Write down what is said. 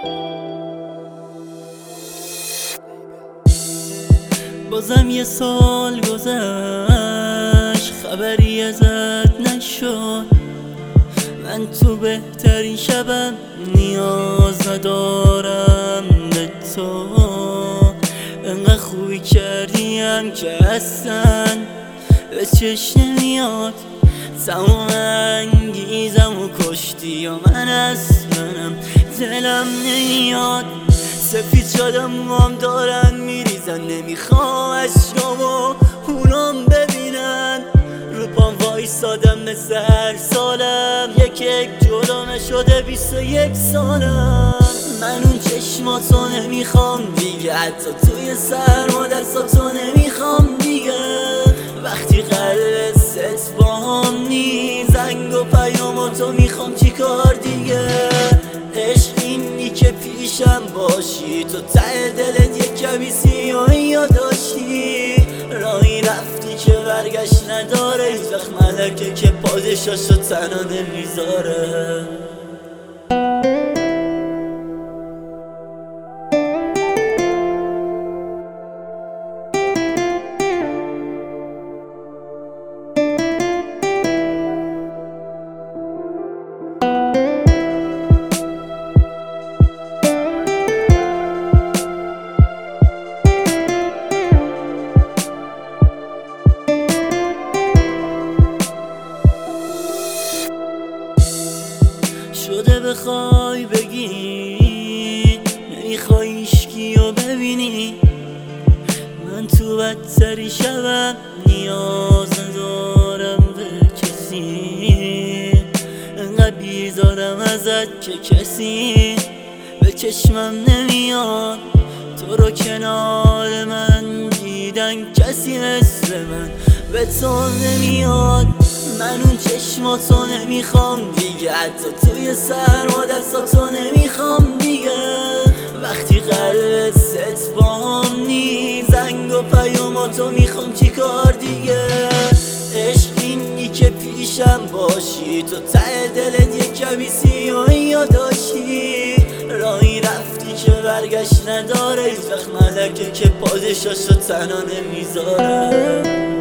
بازم یه سال گذشت، خبری ازت نشد. من تو بهترین شبم نیاز ندارم به تو. انقدر خوبی کردیم که اصلا به چشم نمیاد. تمام انگیزم و کشتی و من اصلاً دلم نمیاد. سفید شدم موام دارن میریزن، نمیخوام اشکامو اونام ببینن. رو پام وایسادم مثل هر سالم، یک جدا نشده 21 سالم. من اون چشماتو نمیخوام دیگه، حتی توی سرما دستاتو نمیخوام دیگه. وقتی قلبت ست با هم نیست، زنگ و پیاماتو میخوام چیکار دیگه. عشق اینی که پیشم باشی، تو ته دلت یک کمی سیاهی داشتی. راهی رفتی که برگشت نداره، هیچ وقت ملکه که پادشاشو تنها نمیذاره. شده بخوای بگی نمیخوای هیچکیو ببینی. من تو بدتری شبم نیاز ندارم به کسی. انقدر بیزارم ازت که کسی به چشمم نمیاد. تو رو کنار من دیدن کسی مثل من به تو نمیاد. من اون چشماتو نمیخوام دیگه، حتی توی سرما دستاتو نمیخوام دیگه. وقتی قلبت ست با هم نیست، زنگ و پیاماتو میخوام چیکار دیگه. عشق اینی که پیشم باشی، تو ته دلت یک کمی سیاهی داشتی. راهی رفتی که برگشت نداره، هیچ وقت ملکه که پادشاشو تنها نمیذاره.